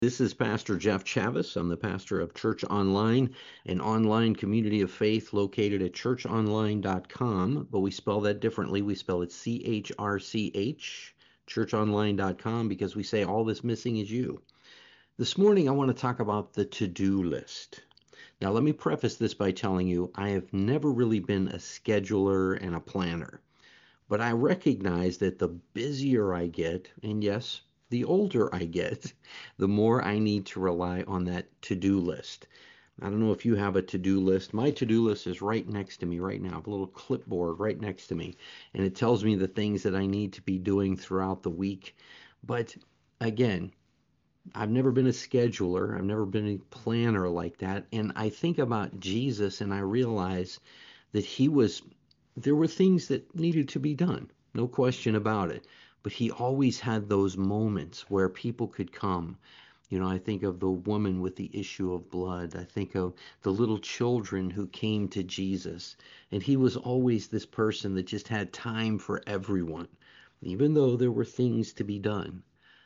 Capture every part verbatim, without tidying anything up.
This is Pastor Jeff Chavis. I'm the pastor of Church Online, an online community of faith located at church online dot com, but we spell that differently. We spell it C H R C H, church online dot com, because we say all that's missing is you. This morning, I want to talk about the to-do list. Now, let me preface this by telling you I have never really been a scheduler and a planner. But I recognize that the busier I get, and yes, the older I get, the more I need to rely on that to-do list. I don't know if you have a to-do list. My to-do list is right next to me right now, a little clipboard right next to me, and it tells me the things that I need to be doing throughout the week. But again, I've never been a scheduler. I've never been a planner like that. And I think about Jesus and I realize that he was, there were things that needed to be done, no question about it. But he always had those moments where people could come. You know, I think of the woman with the issue of blood. I think of the little children who came to Jesus. And he was always this person that just had time for everyone, even though there were things to be done.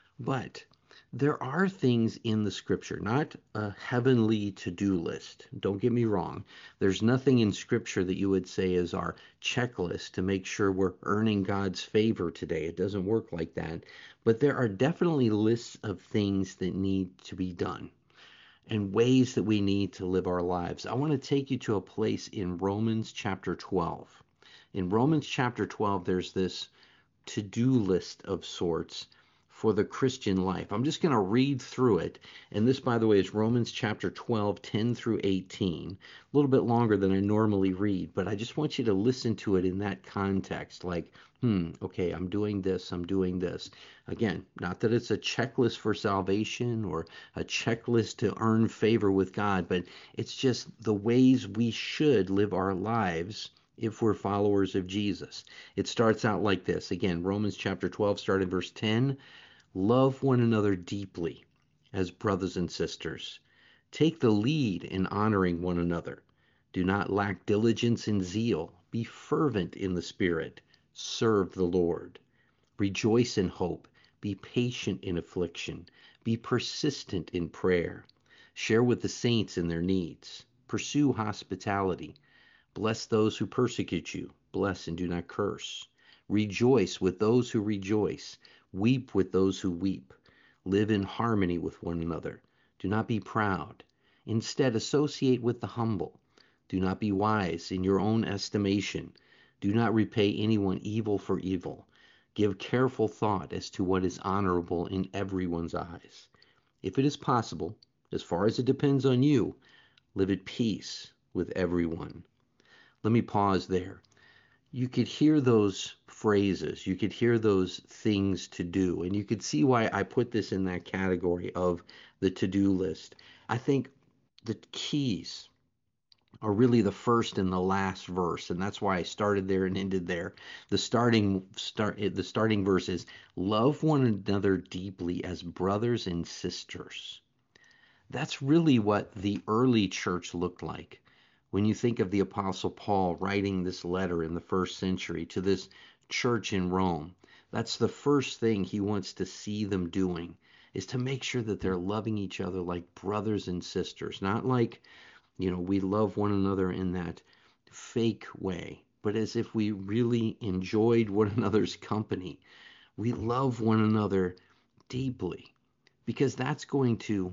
But there are things in the scripture, not a heavenly to-do list. Don't get me wrong. There's nothing in scripture that you would say is our checklist to make sure we're earning God's favor today. It doesn't work like that. But there are definitely lists of things that need to be done and ways that we need to live our lives. I want to take you to a place in Romans chapter twelve. In Romans chapter twelve, there's this to-do list of sorts for the Christian life. I'm just going to read through it. And this, by the way, is Romans chapter twelve, ten through eighteen. A little bit longer than I normally read, but I just want you to listen to it in that context. Like, hmm, okay, I'm doing this, I'm doing this. Again, not that it's a checklist for salvation or a checklist to earn favor with God, but it's just the ways we should live our lives if we're followers of Jesus. It starts out like this. Again, Romans chapter twelve, starting verse ten. Love one another deeply as brothers and sisters. Take the lead in honoring one another. Do not lack diligence and zeal. Be fervent in the Spirit. Serve the Lord. Rejoice in hope. Be patient in affliction. Be persistent in prayer. Share with the saints in their needs. Pursue hospitality. Bless those who persecute you. Bless and do not curse. Rejoice with those who rejoice. Weep with those who weep. Live in harmony with one another. Do not be proud. Instead, associate with the humble. Do not be wise in your own estimation. Do not repay anyone evil for evil. Give careful thought as to what is honorable in everyone's eyes. If it is possible, as far as it depends on you, live at peace with everyone. Let me pause there. You could hear those phrases, you could hear those things to do, and you could see why I put this in that category of the to-do list. I think the keys are really the first and the last verse, and that's why I started there and ended there. The starting start the starting verse is love one another deeply as brothers and sisters. That's really what the early church looked like. When you think of the Apostle Paul writing this letter in the first century to this church in Rome, that's the first thing he wants to see them doing, is to make sure that they're loving each other like brothers and sisters, not like, you know, we love one another in that fake way, but as if we really enjoyed one another's company. We love one another deeply because that's going to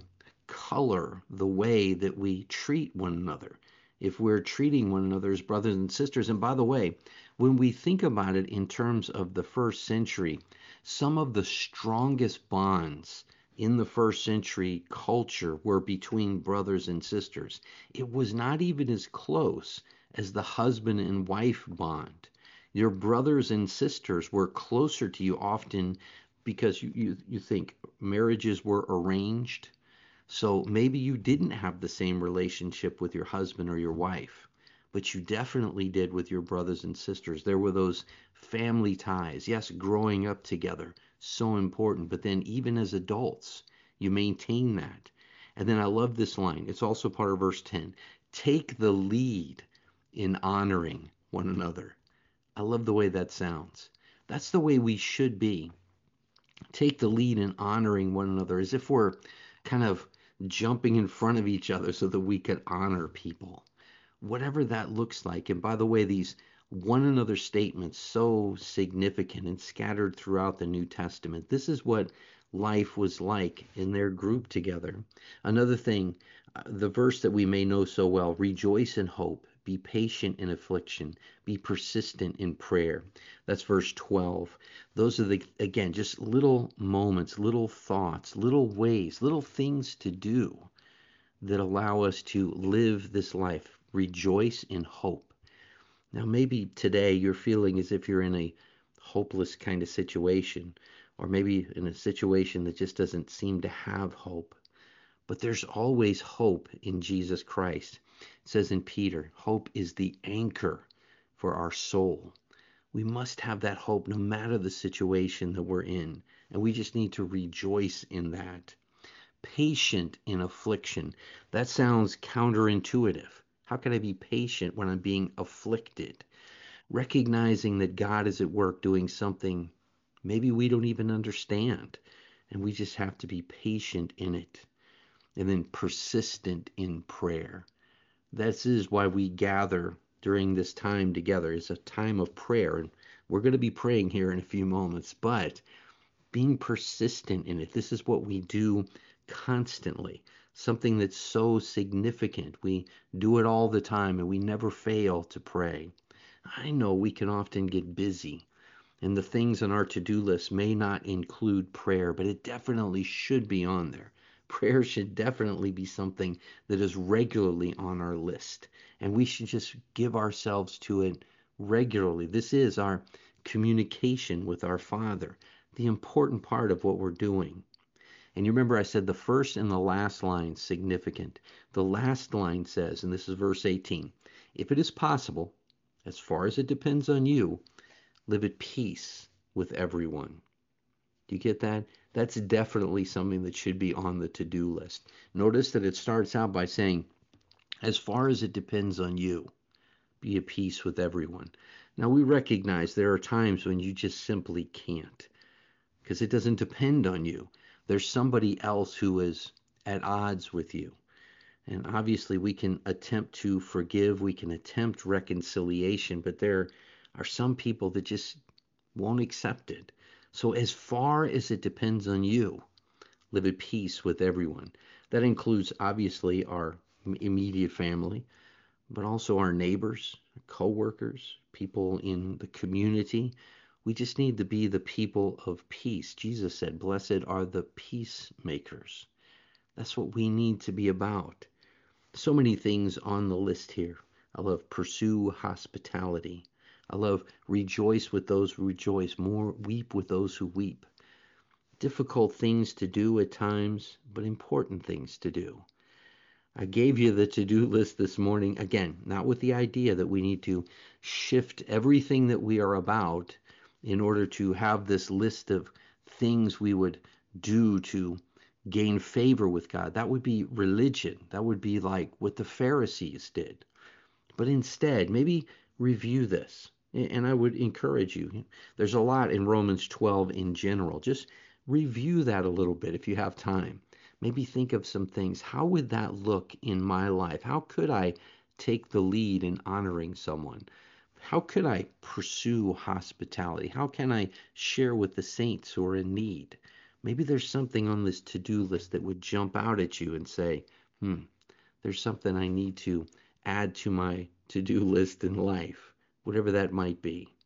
color the way that we treat one another. If we're treating one another as brothers and sisters, and by the way, when we think about it in terms of the first century, some of the strongest bonds in the first century culture were between brothers and sisters. It was not even as close as the husband and wife bond. Your brothers and sisters were closer to you often because you, you, you think marriages were arranged. So maybe you didn't have the same relationship with your husband or your wife, but you definitely did with your brothers and sisters. There were those family ties. Yes, growing up together, so important. But then even as adults, you maintain that. And then I love this line. It's also part of verse ten. Take the lead in honoring one another. I love the way that sounds. That's the way we should be. Take the lead in honoring one another as if we're kind of jumping in front of each other so that we could honor people. Whatever that looks like. And by the way, these one another statements so significant and scattered throughout the New Testament. This is what life was like in their group together. Another thing, uh, the verse that we may know so well, rejoice in hope, be patient in affliction, be persistent in prayer. That's verse twelve. Those are the, again, just little moments, little thoughts, little ways, little things to do that allow us to live this life. Rejoice in hope. Now, maybe today you're feeling as if you're in a hopeless kind of situation, or maybe in a situation that just doesn't seem to have hope. But there's always hope in Jesus Christ. It says in Peter, hope is the anchor for our soul. We must have that hope no matter the situation that we're in, and we just need to rejoice in that. Patient in affliction. That sounds counterintuitive. How can I be patient when I'm being afflicted? Recognizing that God is at work doing something maybe we don't even understand, and we just have to be patient in it. And then persistent in prayer. This is why we gather during this time together. It's a time of prayer, and we're going to be praying here in a few moments, but being persistent in it. This is what we do constantly, something that's so significant. We do it all the time, and we never fail to pray. I know we can often get busy, and the things on our to-do list may not include prayer, but it definitely should be on there. Prayer should definitely be something that is regularly on our list, and we should just give ourselves to it regularly. This is our communication with our Father, the important part of what we're doing. And you remember I said the first and the last line significant. The last line says, and this is verse eighteen, if it is possible, as far as it depends on you, live at peace with everyone. Do you get that? That's definitely something that should be on the to-do list. Notice that it starts out by saying, as far as it depends on you, be at peace with everyone. Now, we recognize there are times when you just simply can't, because it doesn't depend on you. There's somebody else who is at odds with you. And obviously we can attempt to forgive, we can attempt reconciliation, but there are some people that just won't accept it. So as far as it depends on you, live at peace with everyone. That includes obviously our immediate family, but also our neighbors, co-workers, people in the community. We just need to be the people of peace. Jesus said, blessed are the peacemakers. That's what we need to be about. So many things on the list here. I love pursue hospitality. I love rejoice with those who rejoice, more weep with those who weep. Difficult things to do at times, but important things to do. I gave you the to-do list this morning, again, not with the idea that we need to shift everything that we are about in order to have this list of things we would do to gain favor with God. That would be religion. That would be like what the Pharisees did. But instead, maybe review this. And I would encourage you. There's a lot in Romans twelve in general. Just review that a little bit if you have time. Maybe think of some things. How would that look in my life? How could I take the lead in honoring someone? How could I pursue hospitality? How can I share with the saints who are in need? Maybe there's something on this to-do list that would jump out at you and say, hmm, there's something I need to add to my to-do list in life, whatever that might be.